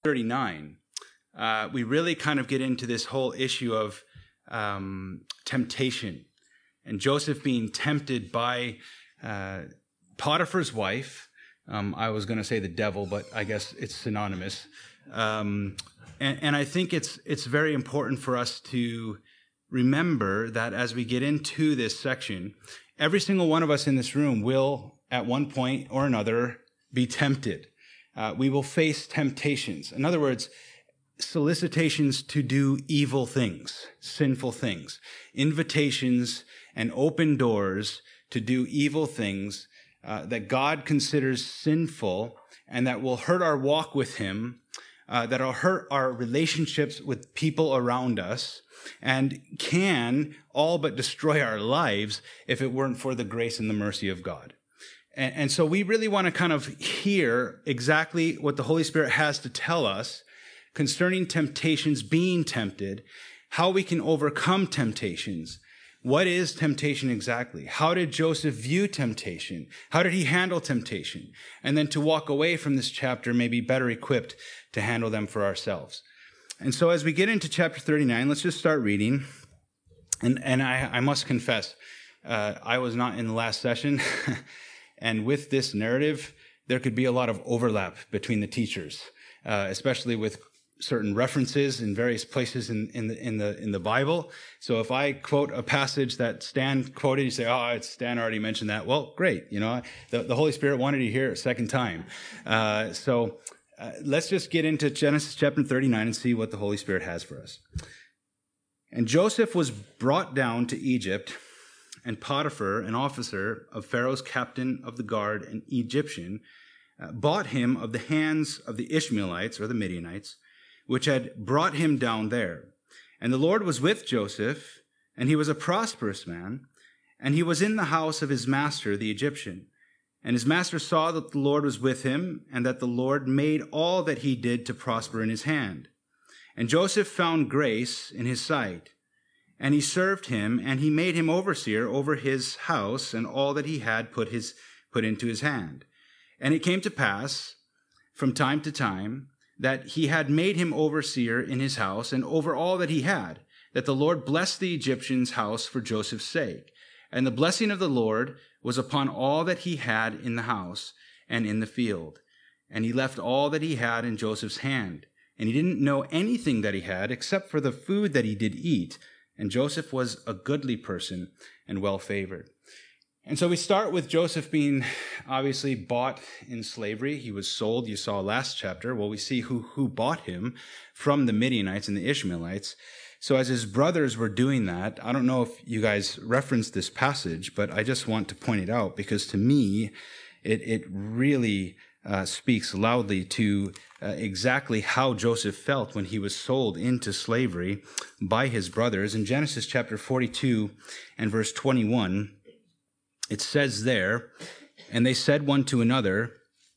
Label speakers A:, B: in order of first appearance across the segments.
A: 39, we really kind of get into this whole issue of temptation. And Joseph being tempted by Potiphar's wife. I was going to say the devil, but I guess it's synonymous. And I think it's very important for us to remember that as we get into this section, every single one of us in this room will, at one point or another, be tempted. We will face temptations. In other words, solicitations to do evil things, sinful things, invitations and open doors to do evil things that God considers sinful and that will hurt our walk with Him, that will hurt our relationships with people around us, and can all but destroy our lives if it weren't for the grace and the mercy of God. And so we really want to kind of hear exactly what the Holy Spirit has to tell us concerning temptations, being tempted, how we can overcome temptations. What is temptation exactly? How did Joseph view temptation? How did he handle temptation? And then to walk away from this chapter maybe better equipped to handle them for ourselves. And so as we get into chapter 39, let's just start reading. And I must confess, I was not in the last session. And with this narrative, there could be a lot of overlap between the teachers, especially with certain references in various places in the Bible. So if I quote a passage that Stan quoted, you say, "Oh, Stan already mentioned that." Well, great. You know, the Holy Spirit wanted you to hear it a second time. So let's just get into Genesis chapter 39 and see what the Holy Spirit has for us. And Joseph was brought down to Egypt, and Potiphar, an officer of Pharaoh's captain of the guard, an Egyptian, bought him of the hands of the Ishmaelites, or the Midianites, which had brought him down there. And the Lord was with Joseph, and he was a prosperous man, and he was in the house of his master, the Egyptian. And his master saw that the Lord was with him, and that the Lord made all that he did to prosper in his hand. And Joseph found grace in his sight. And he served him, and he made him overseer over his house, and all that he had put into his hand. And it came to pass, from time to time, that he had made him overseer in his house, and over all that he had, that the Lord blessed the Egyptian's house for Joseph's sake. And the blessing of the Lord was upon all that he had in the house and in the field. And he left all that he had in Joseph's hand. And he didn't know anything that he had, except for the food that he did eat. And Joseph was a goodly person and well-favored. And so we start with Joseph being obviously bought in slavery. He was sold, you saw last chapter. Well, we see who bought him from the Midianites and the Ishmaelites. So as his brothers were doing that, I don't know if you guys referenced this passage, but I just want to point it out because to me, it really speaks loudly to exactly how Joseph felt when he was sold into slavery by his brothers. In Genesis chapter 42 and verse 21, it says there, "And they said one to another,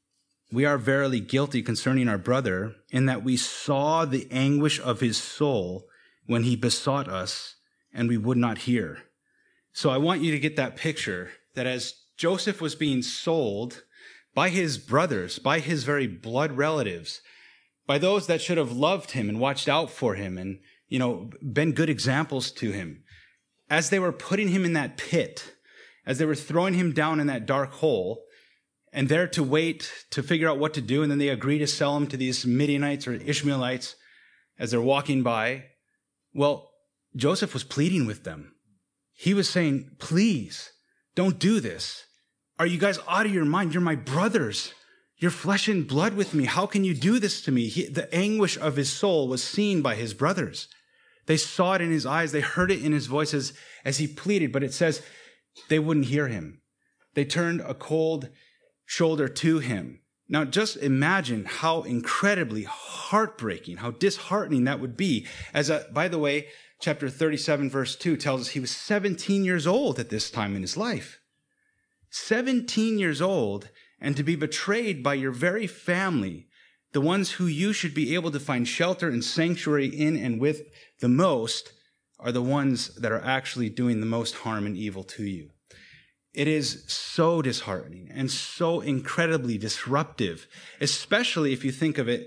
A: 'We are verily guilty concerning our brother, in that we saw the anguish of his soul when he besought us, and we would not hear.'" So I want you to get that picture, that as Joseph was being sold by his brothers, by his very blood relatives, by those that should have loved him and watched out for him and, been good examples to him, as they were putting him in that pit, as they were throwing him down in that dark hole, and there to wait to figure out what to do, and then they agree to sell him to these Midianites or Ishmaelites as they're walking by. Well, Joseph was pleading with them. He was saying, "Please, don't do this. Are you guys out of your mind? You're my brothers. You're flesh and blood with me. How can you do this to me?" The anguish of his soul was seen by his brothers. They saw it in his eyes. They heard it in his voice as he pleaded, but it says they wouldn't hear him. They turned a cold shoulder to him. Now, just imagine how incredibly heartbreaking, how disheartening that would be. By the way, chapter 37, verse 2 tells us he was 17 years old at this time in his life. 17 years old, and to be betrayed by your very family, the ones who you should be able to find shelter and sanctuary in and with the most, are the ones that are actually doing the most harm and evil to you. It is so disheartening and so incredibly disruptive, especially if you think of it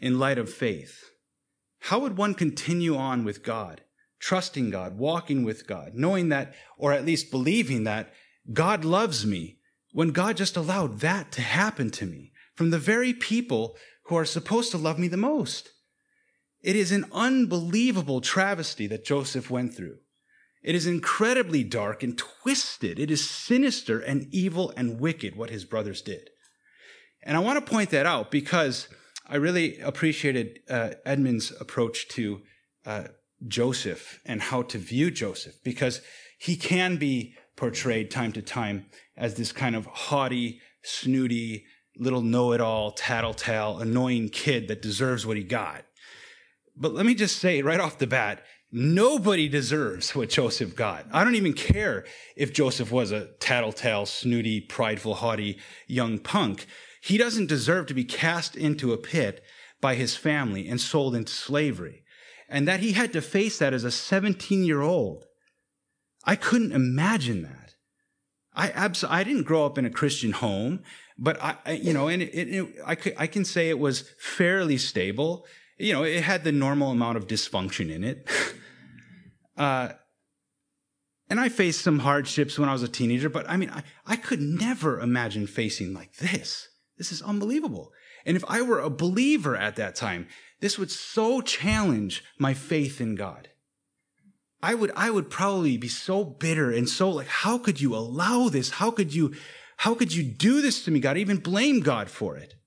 A: in light of faith? How would one continue on with God, trusting God, walking with God, knowing that, or at least believing that God loves me, when God just allowed that to happen to me from the very people who are supposed to love me the most? It is an unbelievable travesty that Joseph went through. It is incredibly dark and twisted. It is sinister and evil and wicked what his brothers did. And I want to point that out because I really appreciated Edmund's approach to Joseph and how to view Joseph, because he can be portrayed time to time as this kind of haughty, snooty, little know-it-all, tattletale, annoying kid that deserves what he got. But let me just say right off the bat, nobody deserves what Joseph got. I don't even care if Joseph was a tattletale, snooty, prideful, haughty young punk. He doesn't deserve to be cast into a pit by his family and sold into slavery. And that he had to face that as a 17-year-old. I couldn't imagine that. I didn't grow up in a Christian home, but I can say it was fairly stable. You know, it had the normal amount of dysfunction in it. And I faced some hardships when I was a teenager, but I mean, I could never imagine facing like this. This is unbelievable. And if I were a believer at that time, this would so challenge my faith in God. I would probably be so bitter and so like, how could you allow this? How could you do this to me, God? I even blame God for it.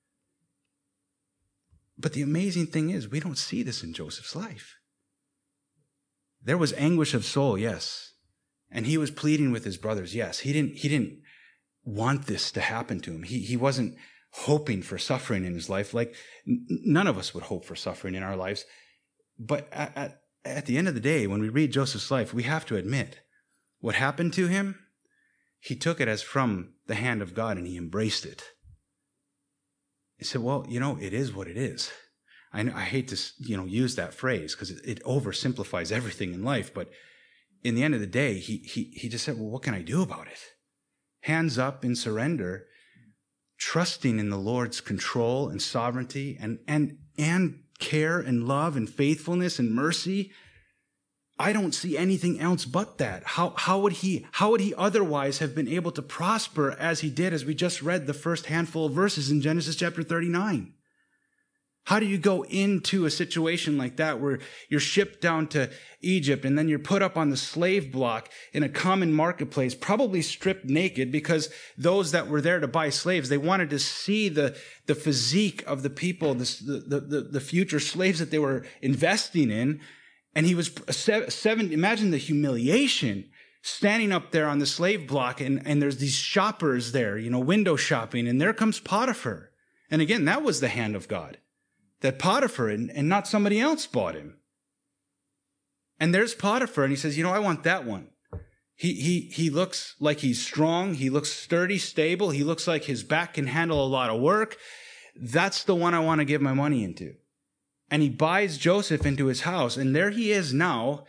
A: But the amazing thing is, we don't see this in Joseph's life. There was anguish of soul, yes. And he was pleading with his brothers, yes. He didn't want this to happen to him. He wasn't hoping for suffering in his life. Like none of us would hope for suffering in our lives. But at the end of the day, when we read Joseph's life, we have to admit what happened to him, he took it as from the hand of God and he embraced it. He said, well, you know, it is what it is. I hate to, use that phrase because it oversimplifies everything in life. But in the end of the day, he just said, well, what can I do about it? Hands up in surrender, trusting in the Lord's control and sovereignty and care and love and faithfulness and mercy. I don't see anything else but that. How would he otherwise have been able to prosper as he did, as we just read the first handful of verses in Genesis chapter 39? How do you go into a situation like that where you're shipped down to Egypt and then you're put up on the slave block in a common marketplace, probably stripped naked, because those that were there to buy slaves, they wanted to see the physique of the people, the future slaves that they were investing in. And he was imagine the humiliation, standing up there on the slave block and there's these shoppers there, window shopping, and there comes Potiphar. And again, that was the hand of God. That Potiphar and not somebody else bought him. And there's Potiphar, and he says, I want that one. He looks like he's strong. He looks sturdy, stable. He looks like his back can handle a lot of work. That's the one I want to give my money into. And he buys Joseph into his house, and there he is now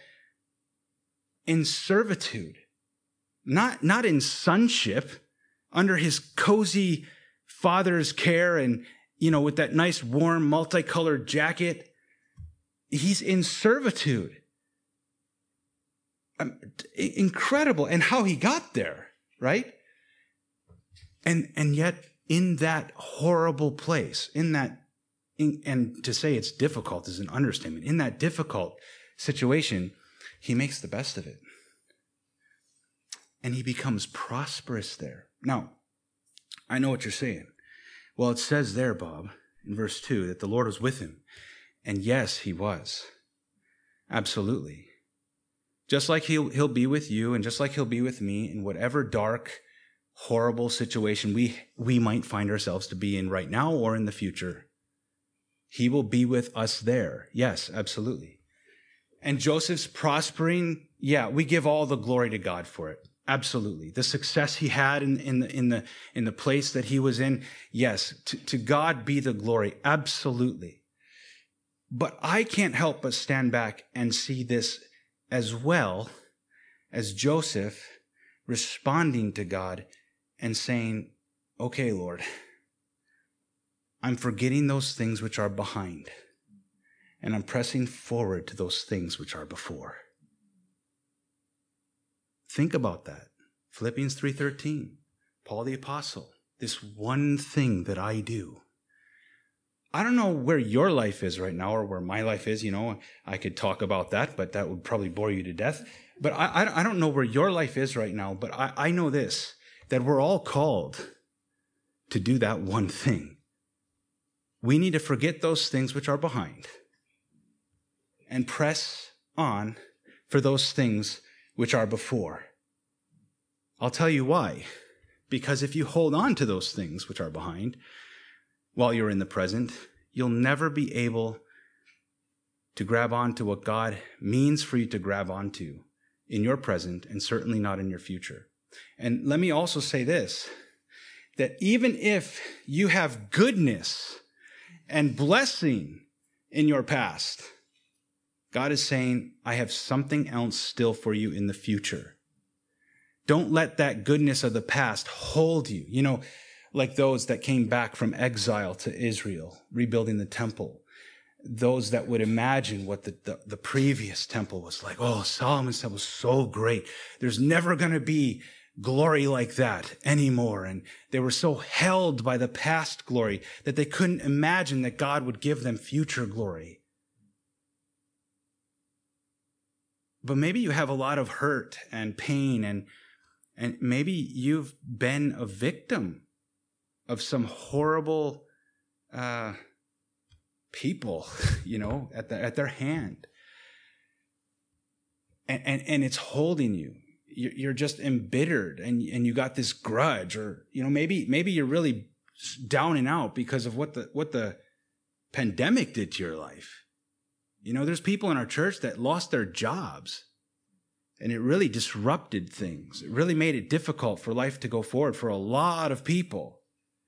A: in servitude. Not in sonship, under his cozy father's care and with that nice, warm, multicolored jacket. He's in servitude. Incredible. And how he got there, right? And yet, in that horrible place, and to say it's difficult is an understatement. In that difficult situation, he makes the best of it. And he becomes prosperous there. Now, I know what you're saying. Well, it says there, Bob, in verse 2, that the Lord was with him. And yes, he was. Absolutely. Just like he'll be with you, and just like he'll be with me in whatever dark, horrible situation we might find ourselves to be in right now or in the future. He will be with us there. Yes, absolutely. And Joseph's prospering, yeah, we give all the glory to God for it. Absolutely. The success he had in the place that he was in, yes, to God be the glory. Absolutely. But I can't help but stand back and see this as well as Joseph responding to God and saying, okay, Lord, I'm forgetting those things which are behind, and I'm pressing forward to those things which are before. Think about that. Philippians 3:13, Paul the Apostle, this one thing that I do. I don't know where your life is right now or where my life is. I could talk about that, but that would probably bore you to death. But I don't know where your life is right now, but I know this, that we're all called to do that one thing. We need to forget those things which are behind and press on for those things which are before. I'll tell you why. Because if you hold on to those things which are behind while you're in the present, you'll never be able to grab onto what God means for you to grab onto in your present, and certainly not in your future. And let me also say this, that even if you have goodness and blessing in your past, God is saying, I have something else still for you in the future. Don't let that goodness of the past hold you. Like those that came back from exile to Israel, rebuilding the temple. Those that would imagine what the previous temple was like. Oh, Solomon's temple was so great. There's never going to be glory like that anymore. And they were so held by the past glory that they couldn't imagine that God would give them future glory. But maybe you have a lot of hurt and pain, and maybe you've been a victim of some horrible people, at their hand. And it's holding you. You're just embittered, and you got this grudge, or maybe you're really down and out because of what the pandemic did to your life. There's people in our church that lost their jobs, and it really disrupted things. It really made it difficult for life to go forward for a lot of people.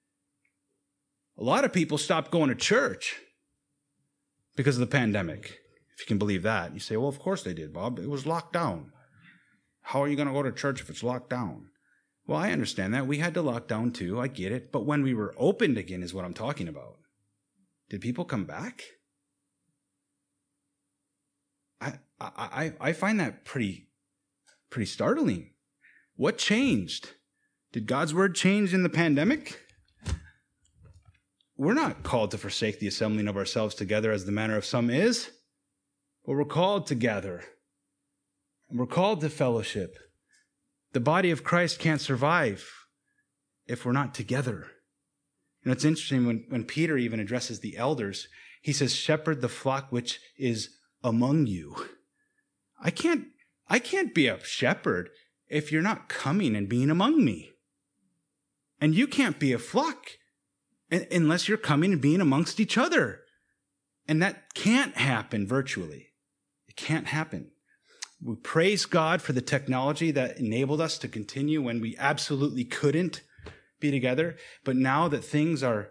A: A lot of people stopped going to church because of the pandemic, if you can believe that. You say, well, of course they did, Bob. It was locked down. How are you going to go to church if it's locked down? Well, I understand that. We had to lock down too. I get it. But when we were opened again is what I'm talking about. Did people come back? I find that pretty startling. What changed? Did God's word change in the pandemic? We're not called to forsake the assembling of ourselves together as the manner of some is, but we're called to gather. And we're called to fellowship. The body of Christ can't survive if we're not together. It's interesting when Peter even addresses the elders, he says, shepherd the flock which is among you. I can't be a shepherd if you're not coming and being among me. And you can't be a flock unless you're coming and being amongst each other. And that can't happen virtually. It can't happen. We praise God for the technology that enabled us to continue when we absolutely couldn't be together. But now that things are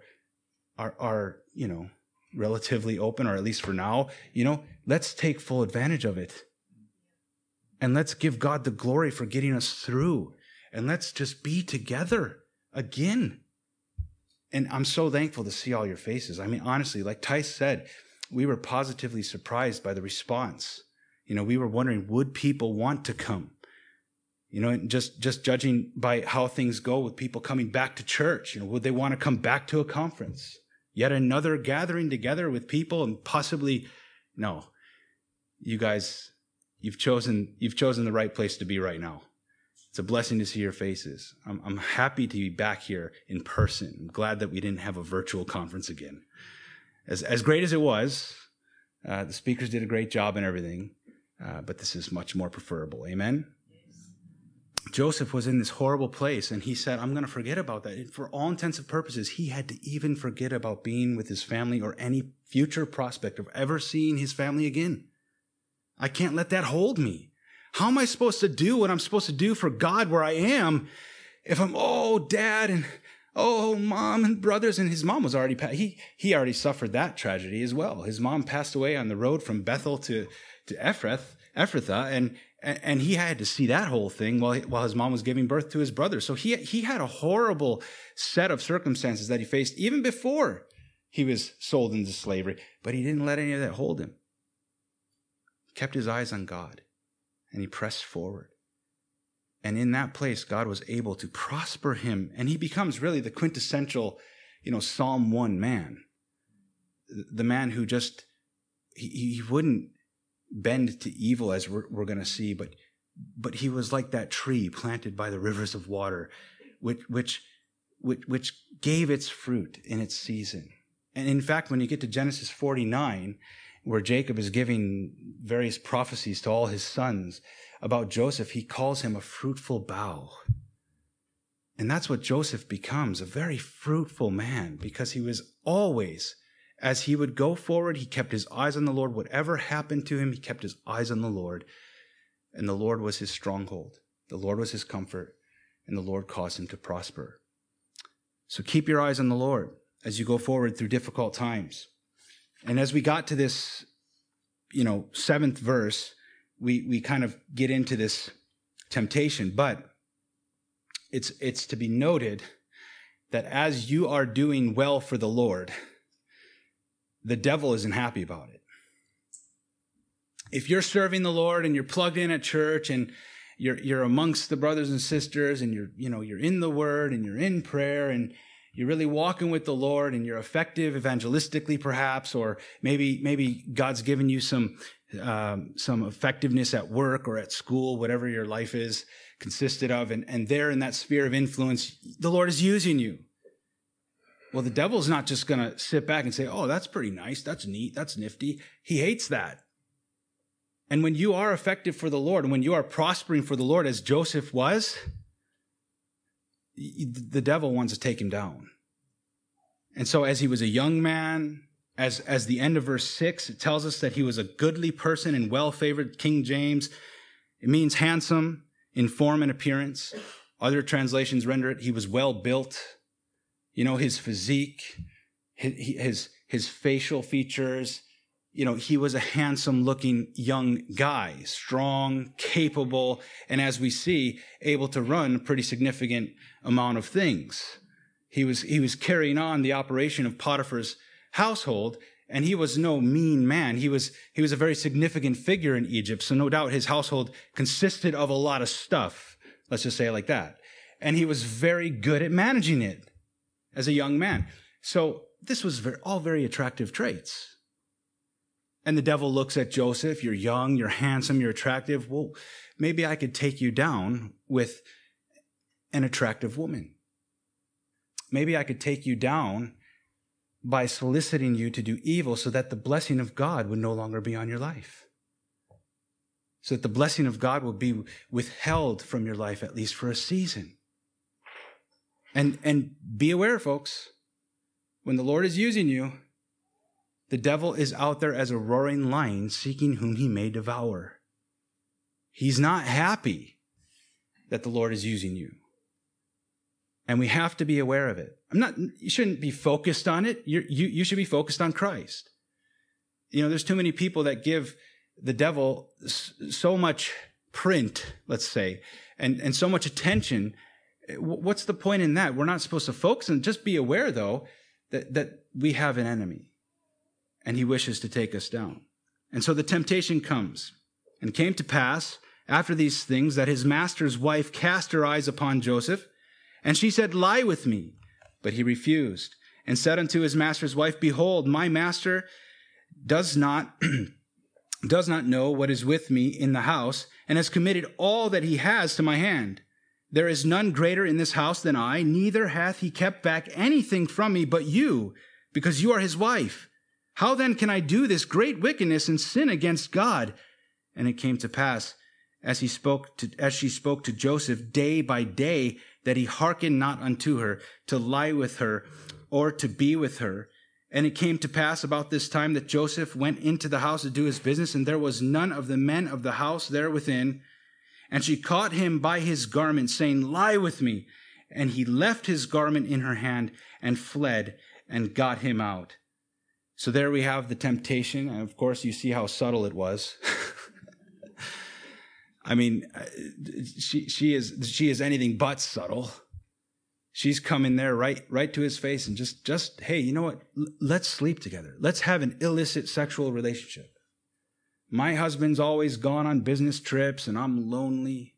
A: relatively open, or at least for now, let's take full advantage of it. And let's give God the glory for getting us through. And let's just be together again. And I'm so thankful to see all your faces. I mean, honestly, like Tice said, we were positively surprised by the response. We were wondering, would people want to come? Just judging by how things go with people coming back to church, would they want to come back to a conference? Yet another gathering together with people, and possibly, no. You guys, you've chosen the right place to be right now. It's a blessing to see your faces. I'm happy to be back here in person. I'm glad that we didn't have a virtual conference again. As great as it was, the speakers did a great job and everything, but this is much more preferable. Amen? Joseph was in this horrible place, and he said, I'm going to forget about that. And for all intents and purposes, he had to even forget about being with his family or any future prospect of ever seeing his family again. I can't let that hold me. How am I supposed to do what I'm supposed to do for God where I am if I'm, dad and, mom and brothers? And his mom was already, he already suffered that tragedy as well. His mom passed away on the road from Bethel to Ephrathah, and he had to see that whole thing while his mom was giving birth to his brother. So he had a horrible set of circumstances that he faced even before he was sold into slavery, but he didn't let any of that hold him. He kept his eyes on God, and he pressed forward. And in that place, God was able to prosper him, and he becomes really the quintessential, Psalm 1 man. The man who just, he wouldn't bend to evil, as we're going to see, but he was like that tree planted by the rivers of water, which gave its fruit in its season. And in fact, when you get to Genesis 49, where Jacob is giving various prophecies to all his sons about Joseph, he calls him a fruitful bough. And that's what Joseph becomes, a very fruitful man, because he was always, as he would go forward, he kept his eyes on the Lord. Whatever happened to him, he kept his eyes on the Lord. And the Lord was his stronghold. The Lord was his comfort. And the Lord caused him to prosper. So keep your eyes on the Lord as you go forward through difficult times. And as we got to this, 7th verse, we kind of get into this temptation. But it's to be noted that as you are doing well for the Lord, the devil isn't happy about it. If you're serving the Lord and you're plugged in at church and you're amongst the brothers and sisters and you're in the Word and you're in prayer and you're really walking with the Lord and you're effective evangelistically perhaps, or maybe God's given you some effectiveness at work or at school, whatever your life is consisted of, and there in that sphere of influence, the Lord is using you. Well, the devil's not just going to sit back and say, oh, that's pretty nice, that's neat, that's nifty. He hates that. And when you are effective for the Lord, and when you are prospering for the Lord, as Joseph was, the devil wants to take him down. And so as he was a young man, as the end of verse 6, it tells us that he was a goodly person and well-favored. King James, it means handsome in form and appearance. Other translations render it, he was well-built. His physique, his facial features, he was a handsome-looking young guy, strong, capable, and as we see, able to run a pretty significant amount of things. He was carrying on the operation of Potiphar's household, and he was no mean man. He was a very significant figure in Egypt, so no doubt his household consisted of a lot of stuff. Let's just say it like that. And he was very good at managing it as a young man. So this was all very attractive traits. And the devil looks at Joseph, you're young, you're handsome, you're attractive. Well, maybe I could take you down with an attractive woman. Maybe I could take you down by soliciting you to do evil so that the blessing of God would no longer be on your life. So that the blessing of God will be withheld from your life, at least for a season. And be aware, folks, when the Lord is using you, the devil is out there as a roaring lion seeking whom he may devour. He's not happy that the Lord is using you. And we have to be aware of it. You shouldn't be focused on it. You should be focused on Christ. There's too many people that give the devil so much print, let's say, and so much attention. What's the point in that? We're not supposed to focus on. Just be aware, though, that we have an enemy. And he wishes to take us down. And so the temptation comes. And it came to pass, after these things, that his master's wife cast her eyes upon Joseph, and she said, lie with me. But he refused, and said unto his master's wife, behold, my master does not know what is with me in the house, and has committed all that he has to my hand. There is none greater in this house than I, neither hath he kept back anything from me but you, because you are his wife. How then can I do this great wickedness and sin against God? And it came to pass, as she spoke to Joseph day by day, that he hearkened not unto her to lie with her or to be with her. And it came to pass about this time that Joseph went into the house to do his business, and there was none of the men of the house there within. And she caught him by his garment, saying, lie with me. And he left his garment in her hand and fled and got him out. So there we have the temptation, and of course you see how subtle it was. I mean, she is anything but subtle. She's coming there right to his face and just hey, you know what? Let's sleep together. Let's have an illicit sexual relationship. My husband's always gone on business trips and I'm lonely.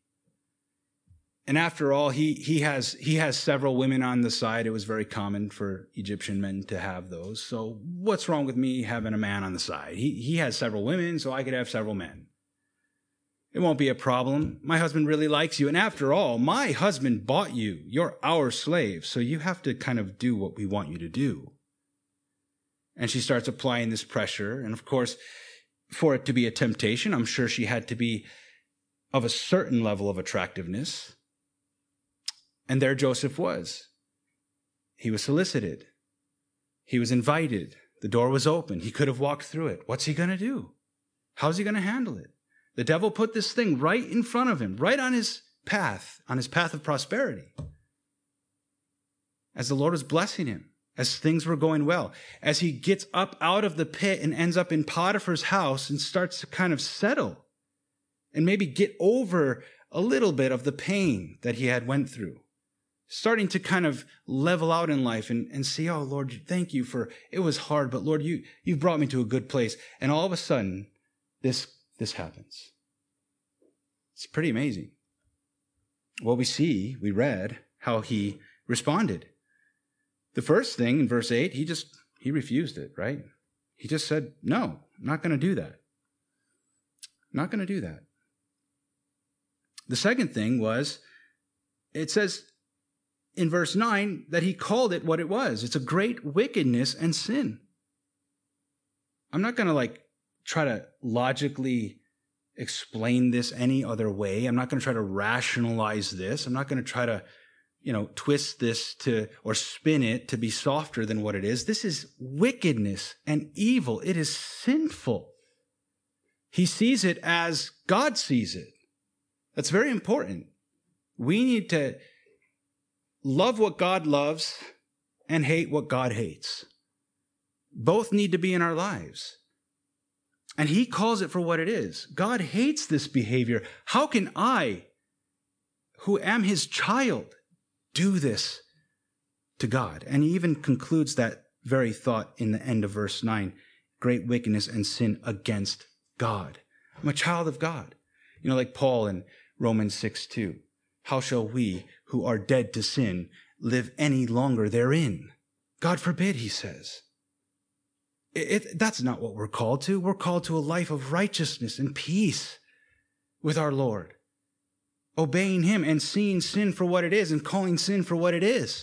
A: And after all, he has several women on the side. It was very common for Egyptian men to have those. So what's wrong with me having a man on the side? He has several women, so I could have several men. It won't be a problem. My husband really likes you. And after all, my husband bought you. You're our slave. So you have to kind of do what we want you to do. And she starts applying this pressure. And of course, for it to be a temptation, I'm sure she had to be of a certain level of attractiveness. And there Joseph was. He was solicited. He was invited. The door was open. He could have walked through it. What's he going to do? How's he going to handle it? The devil put this thing right in front of him, right on his path of prosperity. As the Lord was blessing him, as things were going well, as he gets up out of the pit and ends up in Potiphar's house and starts to kind of settle and maybe get over a little bit of the pain that he had went through. Starting to kind of level out in life and see, oh, Lord, thank you for, it was hard, but Lord, you've brought me to a good place. And all of a sudden, this happens. It's pretty amazing. Well, we read how he responded. The first thing in verse 8, he refused it, right? He just said, no, I'm not going to do that. I'm not going to do that. The second thing was, it says in verse 9 that he called it what it was. It's a great wickedness and sin. I'm not going to try to logically explain this any other way. I'm not going to try to rationalize this. I'm not going to try to, twist this or spin it to be softer than what it is. This is wickedness and evil. It is sinful. He sees it as God sees it. That's very important. We need to love what God loves and hate what God hates. Both need to be in our lives. And he calls it for what it is. God hates this behavior. How can I, who am his child, do this to God? And he even concludes that very thought in the end of verse 9. Great wickedness and sin against God. I'm a child of God. Like Paul in Romans 6:2. How shall we who are dead to sin live any longer therein? God forbid, he says. That's not what we're called to. We're called to a life of righteousness and peace with our Lord. Obeying him and seeing sin for what it is and calling sin for what it is.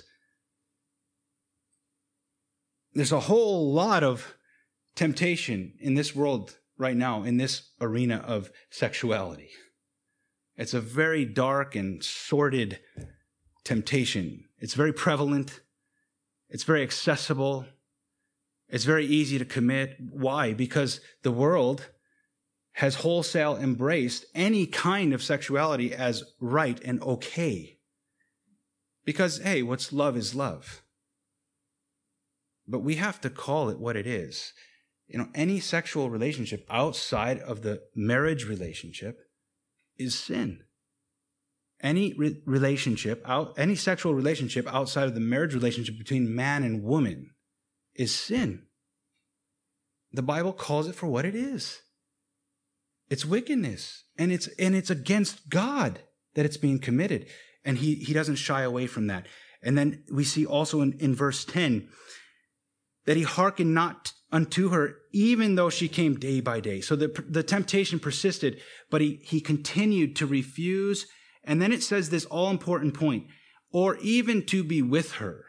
A: There's a whole lot of temptation in this world right now, in this arena of sexuality. It's a very dark and sordid temptation. It's very prevalent. It's very accessible. It's very easy to commit. Why? Because the world has wholesale embraced any kind of sexuality as right and okay. Because, hey, what's love is love. But we have to call it what it is. Any sexual relationship outside of the marriage relationship is sin. Any sexual relationship outside of the marriage relationship between man and woman is sin. The Bible calls it for what it is. It's wickedness, and it's against God that it's being committed, and he doesn't shy away from that. And then we see also in verse 10 that he hearkened not unto her, even though she came day by day. So the temptation persisted, but he continued to refuse. And then it says this all-important point, or even to be with her.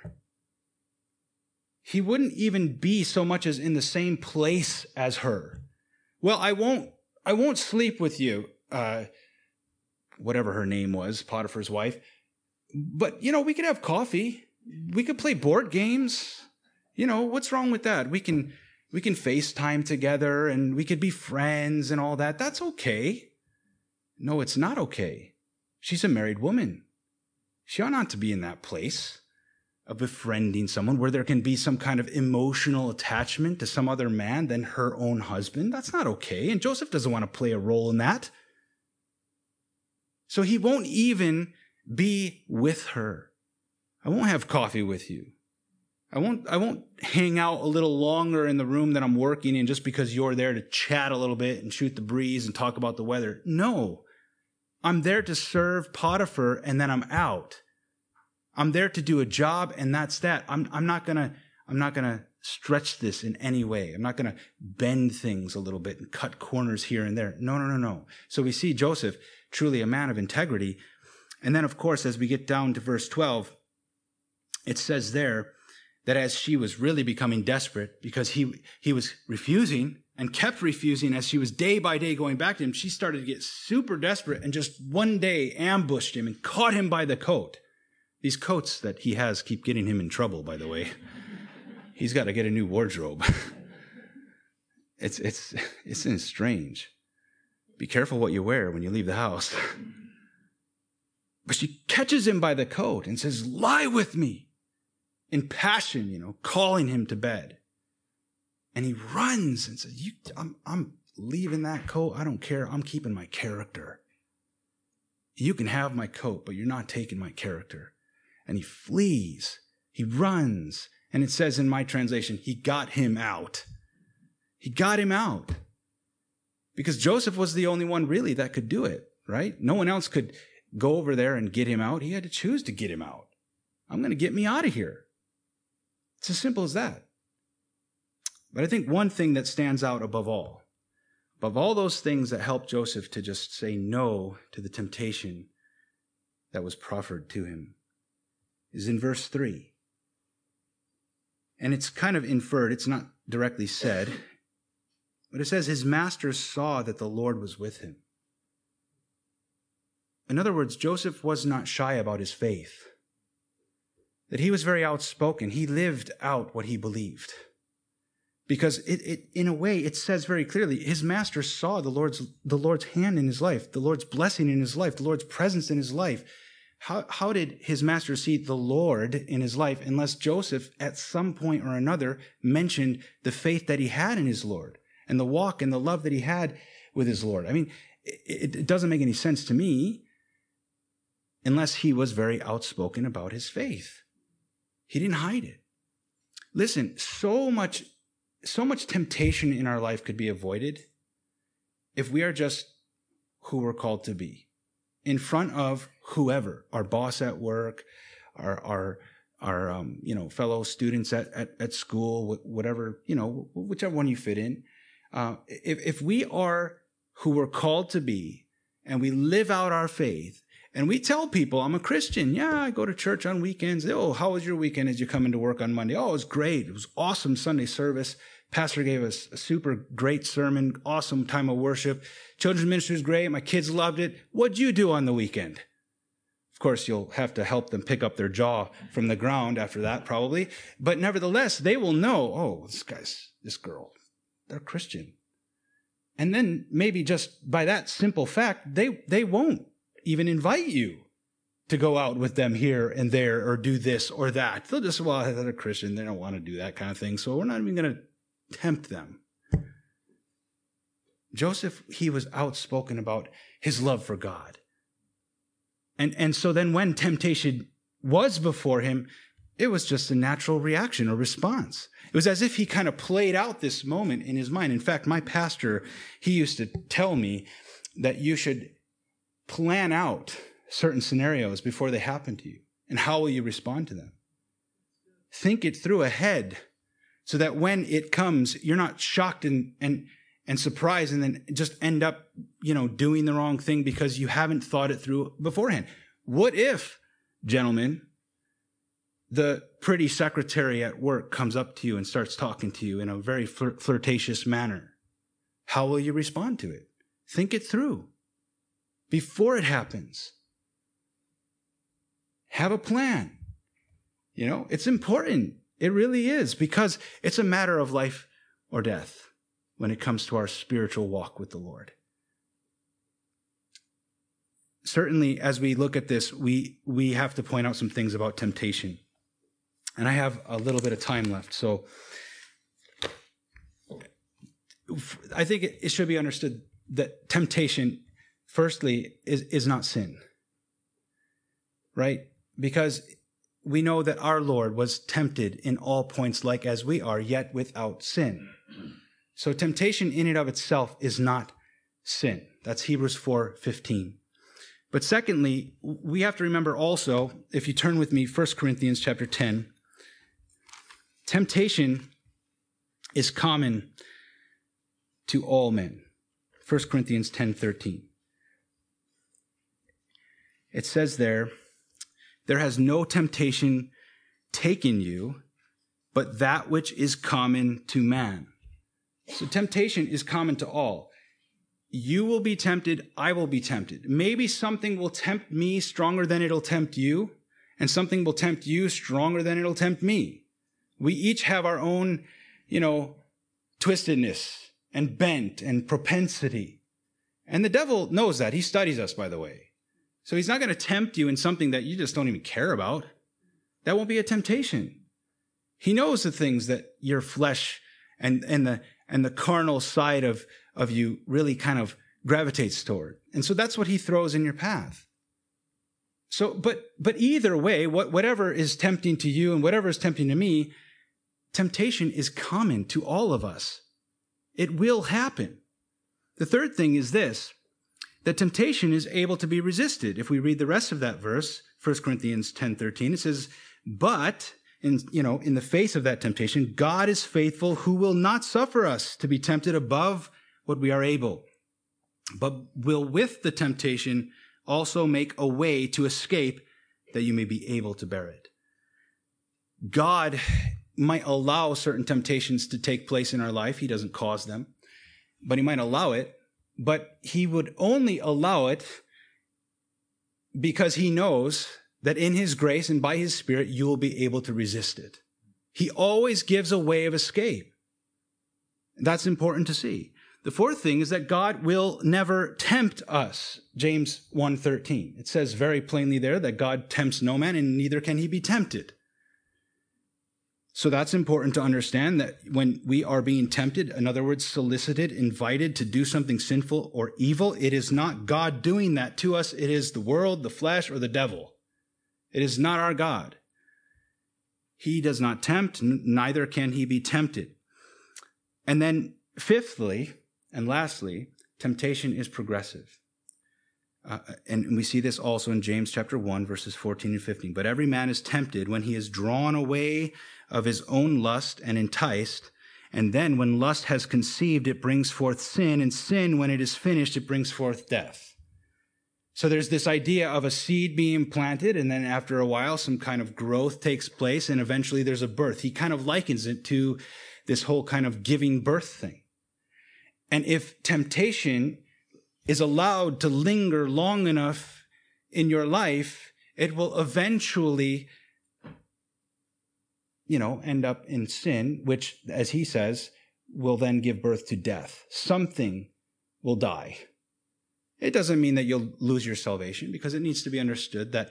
A: He wouldn't even be so much as in the same place as her. Well, I won't sleep with you, whatever her name was, Potiphar's wife. But, we could have coffee. We could play board games. What's wrong with that? We can FaceTime together and we could be friends and all that. That's okay. No, it's not okay. She's a married woman. She ought not to be in that place of befriending someone where there can be some kind of emotional attachment to some other man than her own husband. That's not okay. And Joseph doesn't want to play a role in that. So he won't even be with her. I won't have coffee with you. I won't hang out a little longer in the room that I'm working in just because you're there to chat a little bit and shoot the breeze and talk about the weather. No, I'm there to serve Potiphar and then I'm out. I'm there to do a job and that's that. I'm not gonna stretch this in any way. I'm not gonna bend things a little bit and cut corners here and there. No. So we see Joseph, truly a man of integrity. And then, of course, as we get down to verse 12, it says there that as she was really becoming desperate because he was refusing and kept refusing as she was day by day going back to him, she started to get super desperate and just one day ambushed him and caught him by the coat. These coats that he has keep getting him in trouble, by the way. He's got to get a new wardrobe. It's strange. Be careful what you wear when you leave the house. But she catches him by the coat and says, lie with me. In passion, calling him to bed. And he runs and says, I'm leaving that coat. I don't care. I'm keeping my character. You can have my coat, but you're not taking my character. And he flees. He runs. And it says in my translation, he got him out. He got him out. Because Joseph was the only one really that could do it, right? No one else could go over there and get him out. He had to choose to get him out. I'm going to get me out of here. It's as simple as that. But I think one thing that stands out above all those things that helped Joseph to just say no to the temptation that was proffered to him, is in verse 3. And it's kind of inferred, it's not directly said, but it says his master saw that the Lord was with him. In other words, Joseph was not shy about his faith. That he was very outspoken. He lived out what he believed. Because it in a way, it says very clearly, his master saw the Lord's hand in his life, the Lord's blessing in his life, the Lord's presence in his life. How did his master see the Lord in his life unless Joseph at some point or another mentioned the faith that he had in his Lord and the walk and the love that he had with his Lord? I mean, it doesn't make any sense to me unless he was very outspoken about his faith. He didn't hide it. Listen, so much temptation in our life could be avoided if we are just who we're called to be in front of whoever, our boss at work, our fellow students at school, whatever, whichever one you fit in. If we are who we're called to be and we live out our faith, and we tell people, I'm a Christian. Yeah, I go to church on weekends. Oh, how was your weekend as you come into work on Monday? Oh, it was great. It was awesome Sunday service. Pastor gave us a super great sermon, awesome time of worship. Children's ministry was great. My kids loved it. What'd you do on the weekend? Of course, you'll have to help them pick up their jaw from the ground after that, probably. But nevertheless, they will know, oh, this girl, they're Christian. And then maybe just by that simple fact, they won't even invite you to go out with them here and there or do this or that. They'll just, they're a Christian. They don't want to do that kind of thing. So we're not even going to tempt them. Joseph, he was outspoken about his love for God. And so then when temptation was before him, it was just a natural reaction or response. It was as if he kind of played out this moment in his mind. In fact, my pastor, he used to tell me that you should plan out certain scenarios before they happen to you. And how will you respond to them? Think it through ahead so that when it comes, you're not shocked and surprised and then just end up, doing the wrong thing because you haven't thought it through beforehand. What if, gentlemen, the pretty secretary at work comes up to you and starts talking to you in a very flirtatious manner? How will you respond to it? Think it through before it happens. Have a plan. It's important. It really is, because it's a matter of life or death when it comes to our spiritual walk with the Lord. Certainly, as we look at this, we have to point out some things about temptation. And I have a little bit of time left, so I think it should be understood that temptation, firstly, is not sin, right? Because we know that our Lord was tempted in all points like as we are, yet without sin. So temptation in and of itself is not sin. That's Hebrews 4:15. But secondly, we have to remember also, if you turn with me, 1 Corinthians chapter 10, temptation is common to all men. 1 Corinthians 10:13. It says there has no temptation taken you, but that which is common to man. So temptation is common to all. You will be tempted, I will be tempted. Maybe something will tempt me stronger than it'll tempt you, and something will tempt you stronger than it'll tempt me. We each have our own, twistedness and bent and propensity. And the devil knows that. He studies us, by the way. So he's not going to tempt you in something that you just don't even care about. That won't be a temptation. He knows the things that your flesh and the carnal side of you really kind of gravitates toward. And so that's what he throws in your path. So, but either way, whatever is tempting to you and whatever is tempting to me, temptation is common to all of us. It will happen. The third thing is this, that temptation is able to be resisted. If we read the rest of that verse, 1 Corinthians 10:13, it says, but in the face of that temptation, God is faithful, who will not suffer us to be tempted above what we are able, but will with the temptation also make a way to escape that you may be able to bear it. God might allow certain temptations to take place in our life. He doesn't cause them, but he might allow it. But he would only allow it because he knows that in his grace and by his Spirit, you will be able to resist it. He always gives a way of escape. That's important to see. The fourth thing is that God will never tempt us. James 1:13. It says very plainly there that God tempts no man, and neither can he be tempted. So that's important to understand, that when we are being tempted, in other words, solicited, invited to do something sinful or evil, it is not God doing that to us. It is the world, the flesh, or the devil. It is not our God. He does not tempt, neither can he be tempted. And then fifthly, and lastly, temptation is progressive. And we see this also in James chapter 1, verses 14 and 15. But every man is tempted when he is drawn away of his own lust and enticed. And then when lust has conceived, it brings forth sin. And sin, when it is finished, it brings forth death. So there's this idea of a seed being planted, and then after a while, some kind of growth takes place, and eventually there's a birth. He kind of likens it to this whole kind of giving birth thing. And if temptation is allowed to linger long enough in your life, it will eventually, end up in sin, which, as he says, will then give birth to death. Something will die. It doesn't mean that you'll lose your salvation, because it needs to be understood that,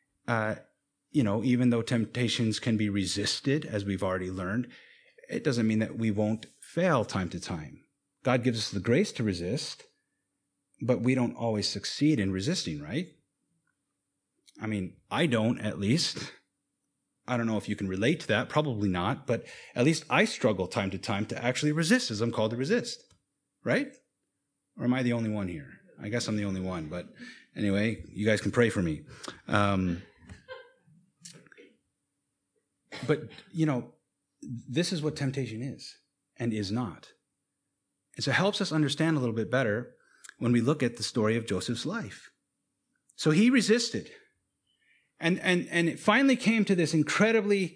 A: even though temptations can be resisted, as we've already learned, it doesn't mean that we won't fail time to time. God gives us the grace to resist, but we don't always succeed in resisting, right? I mean, I don't, at least. I don't know if you can relate to that. Probably not. But at least I struggle time to time to actually resist, as I'm called to resist. Right? Or am I the only one here? I guess I'm the only one. But anyway, you guys can pray for me. But, this is what temptation is and is not. And so it helps us understand a little bit better when we look at the story of Joseph's life. So he resisted. And it finally came to this incredibly,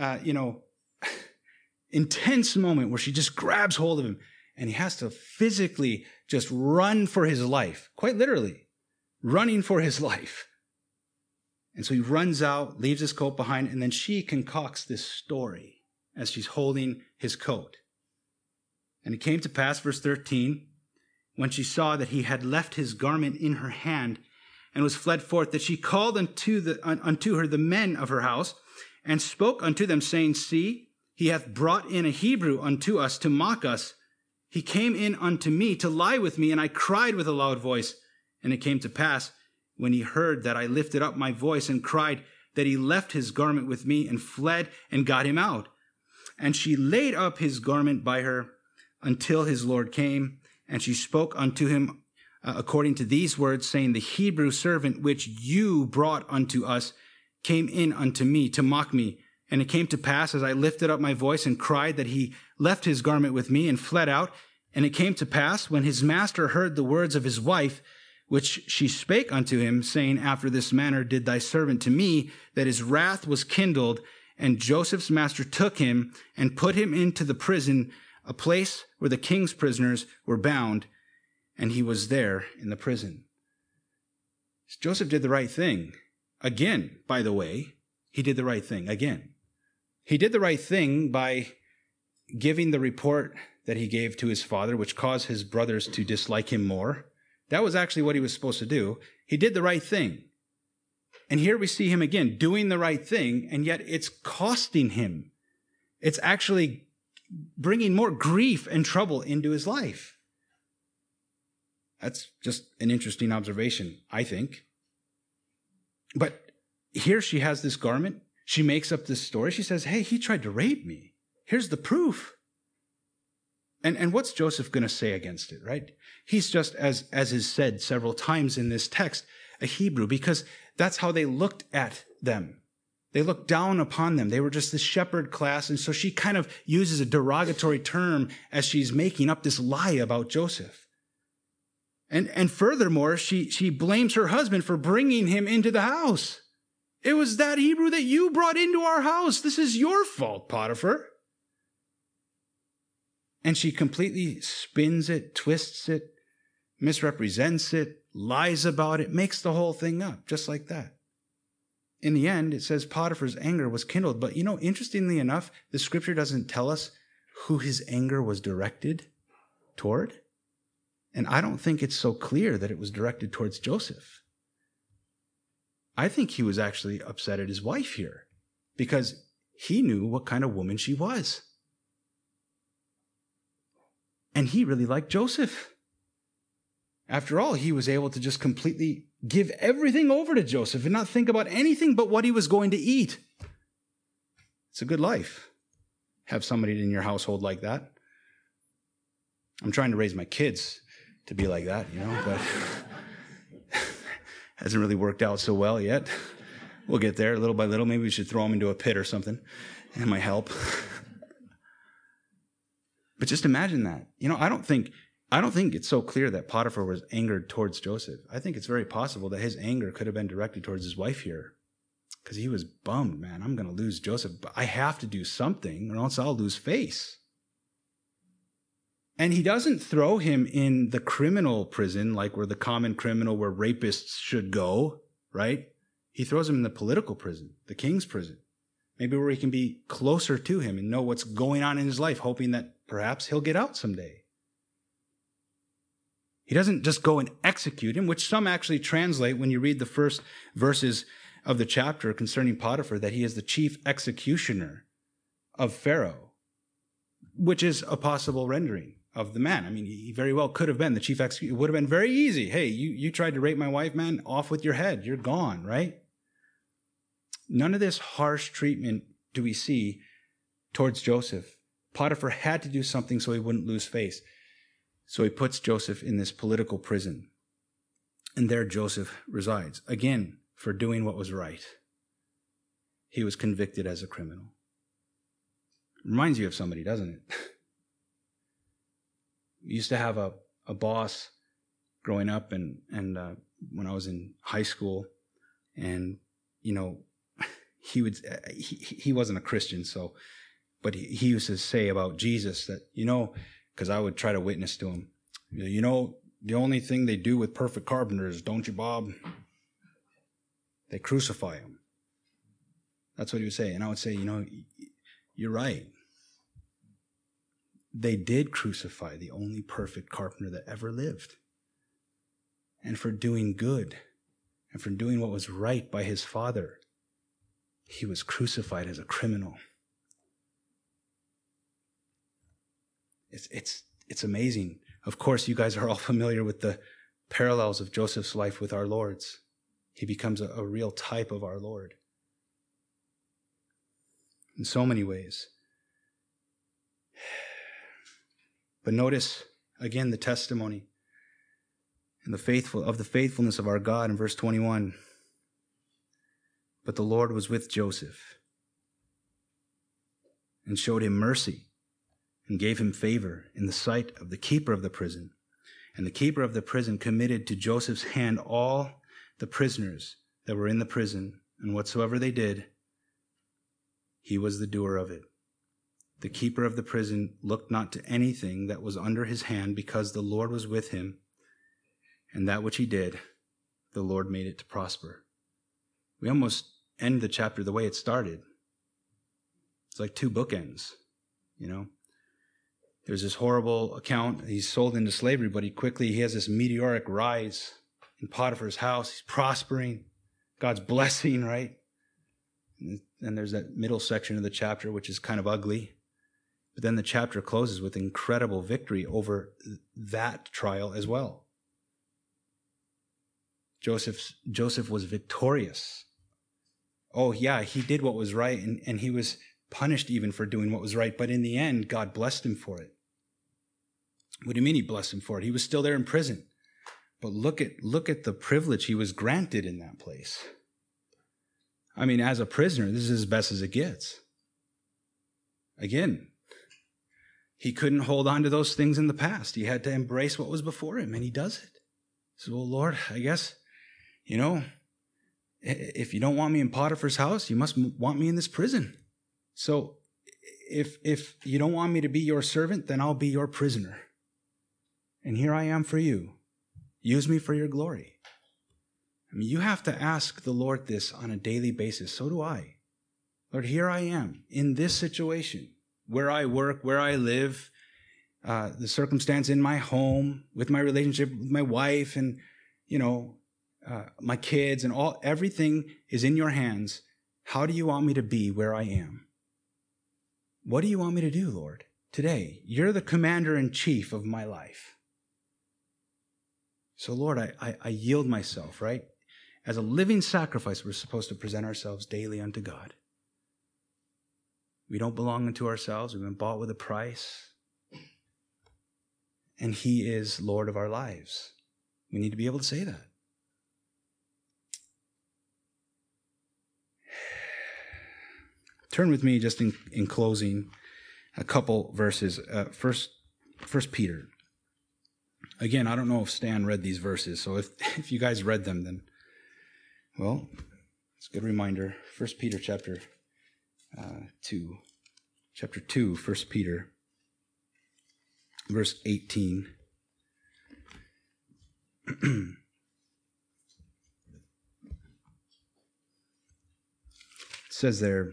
A: intense moment where she just grabs hold of him, and he has to physically just run for his life, quite literally, running for his life. And so he runs out, leaves his coat behind, and then she concocts this story as she's holding his coat. And it came to pass, verse 13, when she saw that he had left his garment in her hand and was fled forth, that she called unto her the men of her house, and spoke unto them, saying, See, he hath brought in a Hebrew unto us to mock us. He came in unto me to lie with me, and I cried with a loud voice. And it came to pass, when he heard that I lifted up my voice and cried, that he left his garment with me and fled and got him out. And she laid up his garment by her until his Lord came. And she spoke unto him according to these words, saying, the Hebrew servant which you brought unto us came in unto me to mock me. And it came to pass, as I lifted up my voice and cried, that he left his garment with me and fled out. And it came to pass, when his master heard the words of his wife, which she spake unto him, saying, after this manner did thy servant to me, that his wrath was kindled. And Joseph's master took him and put him into the prison, a place where the king's prisoners were bound, and he was there in the prison. Joseph did the right thing. Again, by the way, he did the right thing again. He did the right thing by giving the report that he gave to his father, which caused his brothers to dislike him more. That was actually what he was supposed to do. He did the right thing. And here we see him again doing the right thing, and yet it's costing him. It's actually bringing more grief and trouble into his life. That's just an interesting observation, I think. But here she has this garment. She makes up this story. She says, hey, he tried to rape me. Here's the proof. And what's Joseph going to say against it, right? He's just, as is said several times in this text, a Hebrew, because that's how they looked at them. They looked down upon them. They were just this shepherd class. And so she kind of uses a derogatory term as she's making up this lie about Joseph. And furthermore, she blames her husband for bringing him into the house. It was that Hebrew that you brought into our house. This is your fault, Potiphar. And she completely spins it, twists it, misrepresents it, lies about it, makes the whole thing up, just like that. In the end, it says Potiphar's anger was kindled. But interestingly enough, the scripture doesn't tell us who his anger was directed toward. And I don't think it's so clear that it was directed towards Joseph. I think he was actually upset at his wife here because he knew what kind of woman she was. And he really liked Joseph. After all, he was able to just completely give everything over to Joseph and not think about anything but what he was going to eat. It's a good life. Have somebody in your household like that. I'm trying to raise my kids to be like that, but hasn't really worked out so well yet. We'll get there little by little. Maybe we should throw them into a pit or something. It might help. But just imagine that. I don't think it's so clear that Potiphar was angered towards Joseph. I think it's very possible that his anger could have been directed towards his wife here. Because he was bummed, man. I'm going to lose Joseph. But I have to do something or else I'll lose face. And he doesn't throw him in the criminal prison, like where the common criminal, where rapists should go, right? He throws him in the political prison, the king's prison. Maybe where he can be closer to him and know what's going on in his life, hoping that perhaps he'll get out someday. He doesn't just go and execute him, which some actually translate when you read the first verses of the chapter concerning Potiphar, that he is the chief executioner of Pharaoh, which is a possible rendering of the man. I mean, he very well could have been the chief executioner. It would have been very easy. Hey, you tried to rape my wife, man, off with your head. You're gone, right? None of this harsh treatment do we see towards Joseph. Potiphar had to do something so he wouldn't lose face. So he puts Joseph in this political prison. And there Joseph resides, again, for doing what was right. He was convicted as a criminal. Reminds you of somebody, doesn't it? We used to have a boss growing up and when I was in high school, and he wasn't a Christian, but he used to say about Jesus that, because I would try to witness to him, the only thing they do with perfect carpenters, don't you, Bob? They crucify him. That's what he would say. And I would say, you're right. They did crucify the only perfect carpenter that ever lived. And for doing good and for doing what was right by his Father, he was crucified as a criminal. It's amazing. Of course, you guys are all familiar with the parallels of Joseph's life with our Lord's. He becomes a real type of our Lord. in so many ways. But notice again the testimony and the faithfulness of our God in verse 21. But the Lord was with Joseph and showed him mercy and gave him favor in the sight of the keeper of the prison. And the keeper of the prison committed to Joseph's hand all the prisoners that were in the prison, and whatsoever they did, he was the doer of it. The keeper of the prison looked not to anything that was under his hand, because the Lord was with him, and that which he did, the Lord made it to prosper. We almost end the chapter the way it started. It's like two bookends, you know. There's this horrible account. He's sold into slavery, but he has this meteoric rise in Potiphar's house. He's prospering. God's blessing, right? And then there's that middle section of the chapter, which is kind of ugly. But then the chapter closes with incredible victory over that trial as well. Joseph was victorious. Oh, yeah, he did what was right, and he was punished even for doing what was right. But in the end, God blessed him for it. What do you mean he blessed him for it? He was still there in prison. But look at the privilege he was granted in that place. I mean, as a prisoner, this is as best as it gets. Again, he couldn't hold on to those things in the past. He had to embrace what was before him, and he does it. He says, well, Lord, I guess, if you don't want me in Potiphar's house, you must want me in this prison. So if you don't want me to be your servant, then I'll be your prisoner. And here I am for you. Use me for your glory. I mean, you have to ask the Lord this on a daily basis. So do I. Lord, here I am in this situation, where I work, where I live, the circumstance in my home, with my relationship with my wife and, my kids and everything is in your hands. How do you want me to be where I am? What do you want me to do, Lord? Today, you're the commander-in-chief of my life. So, Lord, I yield myself, right? As a living sacrifice, we're supposed to present ourselves daily unto God. We don't belong unto ourselves. We've been bought with a price. And He is Lord of our lives. We need to be able to say that. Turn with me just in closing a couple verses. First Peter. Again, I don't know if Stan read these verses, so if you guys read them, then, well, it's a good reminder. 1 Peter chapter 2. Chapter 2, 1 Peter, verse 18. It says there,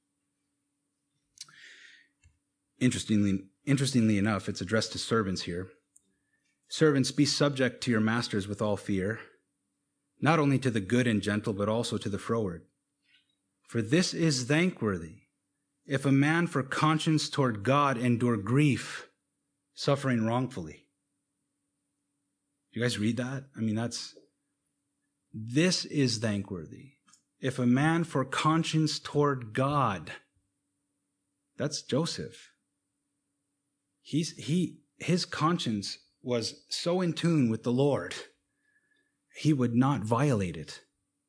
A: interestingly enough, it's addressed to servants here. Servants, be subject to your masters with all fear, not only to the good and gentle, but also to the froward. For this is thankworthy, if a man for conscience toward God endure grief, suffering wrongfully. You guys read that? I mean, this is thankworthy. If a man for conscience toward God, that's Joseph. His conscience was so in tune with the Lord, he would not violate it.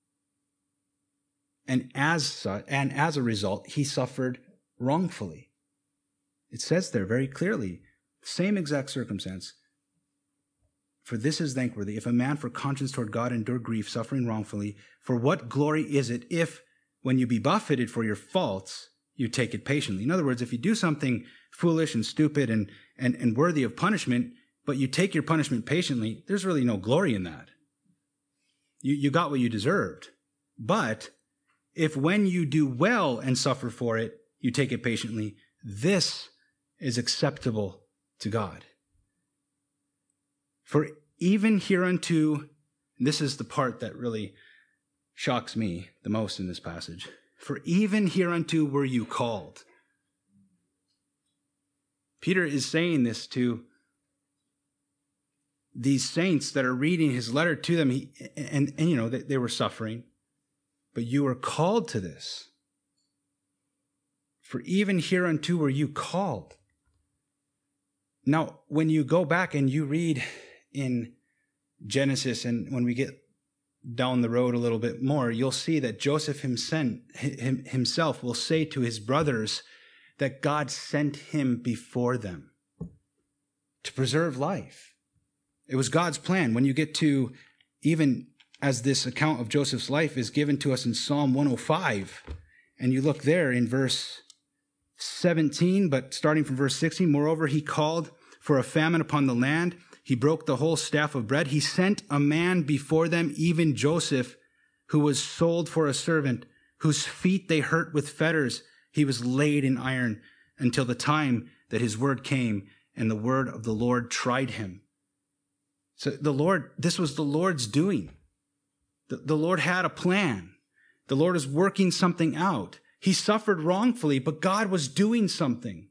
A: And as a result, he suffered wrongfully. It says there very clearly, same exact circumstance. For this is thankworthy, if a man for conscience toward God endure grief, suffering wrongfully. For what glory is it if, when you be buffeted for your faults, you take it patiently? In other words, if you do something foolish and stupid and worthy of punishment, but you take your punishment patiently, there's really no glory in that. You got what you deserved. But if when you do well and suffer for it, you take it patiently, this is acceptable to God. For even hereunto, and this is the part that really shocks me the most in this passage, for even hereunto were you called. Peter is saying this to these saints that are reading his letter to them, they were suffering, but you were called to this. For even hereunto were you called. Now, when you go back and you read in Genesis, and when we get down the road a little bit more, you'll see that Joseph himself will say to his brothers that God sent him before them to preserve life. It was God's plan. When you get to, even as this account of Joseph's life is given to us in Psalm 105, and you look there in verse 17, but starting from verse 16, moreover, he called for a famine upon the land. He broke the whole staff of bread. He sent a man before them, even Joseph, who was sold for a servant, whose feet they hurt with fetters. He was laid in iron until the time that his word came, and the word of the Lord tried him. So this was the Lord's doing. The Lord had a plan. The Lord is working something out. He suffered wrongfully, but God was doing something.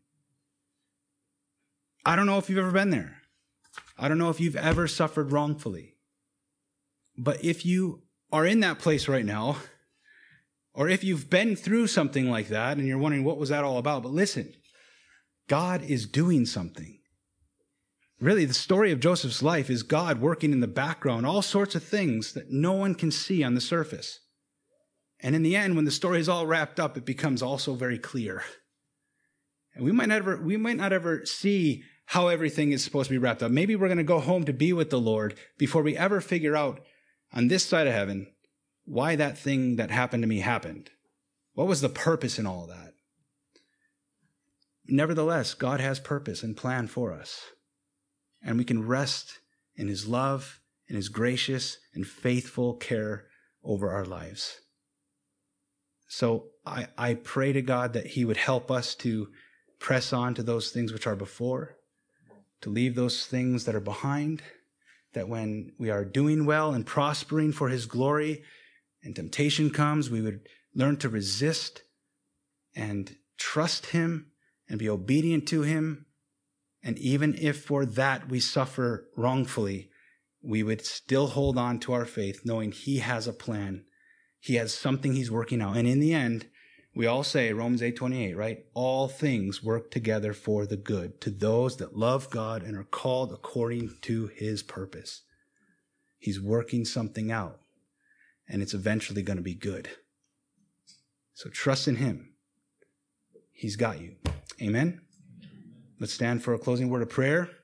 A: I don't know if you've ever been there. I don't know if you've ever suffered wrongfully. But if you are in that place right now, or if you've been through something like that and you're wondering what was that all about, but listen, God is doing something. Really, the story of Joseph's life is God working in the background, all sorts of things that no one can see on the surface. And in the end, when the story is all wrapped up, it becomes also very clear. And we might not ever see how everything is supposed to be wrapped up. Maybe we're going to go home to be with the Lord before we ever figure out on this side of heaven why that thing that happened to me happened. What was the purpose in all of that? Nevertheless, God has purpose and plan for us. And we can rest in his love and his gracious and faithful care over our lives. So I pray to God that he would help us to press on to those things which are before, to leave those things that are behind, that when we are doing well and prospering for his glory and temptation comes, we would learn to resist and trust him and be obedient to him. And even if for that we suffer wrongfully, we would still hold on to our faith, knowing he has a plan. He has something he's working out. And in the end, we all say, Romans 8:28, right? All things work together for the good to those that love God and are called according to his purpose. He's working something out, and it's eventually going to be good. So trust in him. He's got you. Amen? Let's stand for a closing word of prayer.